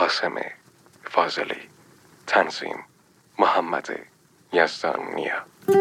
قاسم فاضلی، تنظیم محمد یزدانیا.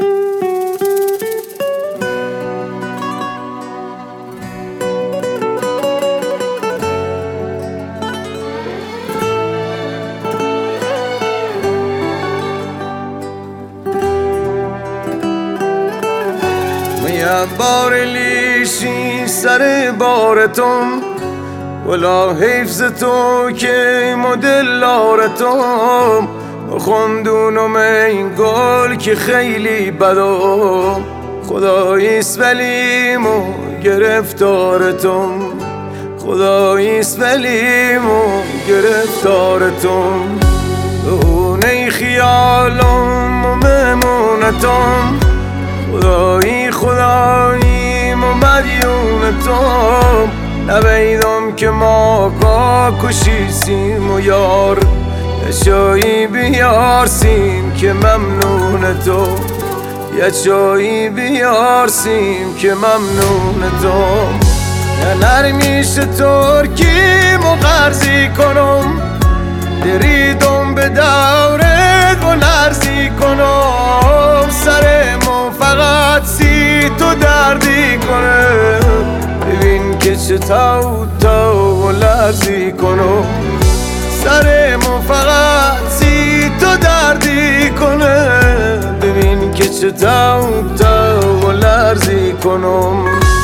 بار لیشی سر بارتم ولا حفظ تو که مدلارتم خوندونم این گل که خیلی بدم خداییست ولیم و گرفتارتم خداییست ولیم و گرفتارتم دونه خیالم و ممونتم خدایی مدیونتم نبیدم که ما کشیسیم و یار یه چایی بیارسیم که ممنون تو یه چایی بیارسیم که ممنون تو یه نرمیش ترکیم و قرضی کنم دریدم به دورت و لرزی کنم سرمو فقط سی تو دردی کنه ببین که چه تو و لرزی کنم سرمو فقط سی تو دردی کنه ببین که چه تو و لرزی کنم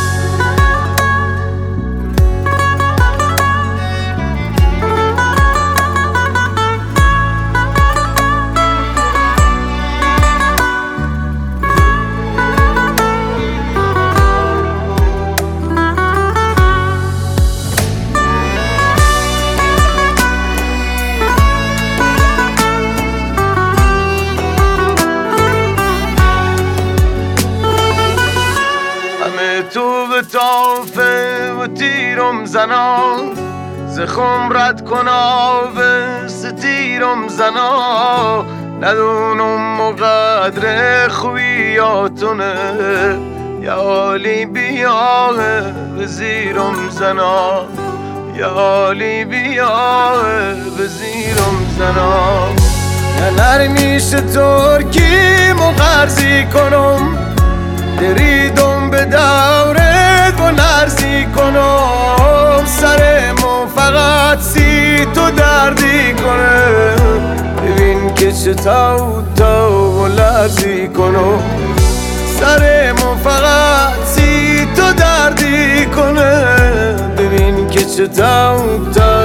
تو به طافه و تیرم زنا ز خمرت کنا به ستیرم زنا ندونم مقدر خویاتونه یا حالی بیاه به زیرم زنا یا حالی بیاه به زیرم زنا یا نرمیش ترکیم و قرضی کنم دریدم به دورت و لرزی کنم سرمو فقط سی تو دردی کنه ببین که چه تو و لرزی کنم سرمو فقط سی تو دردی کنه ببین که چه تو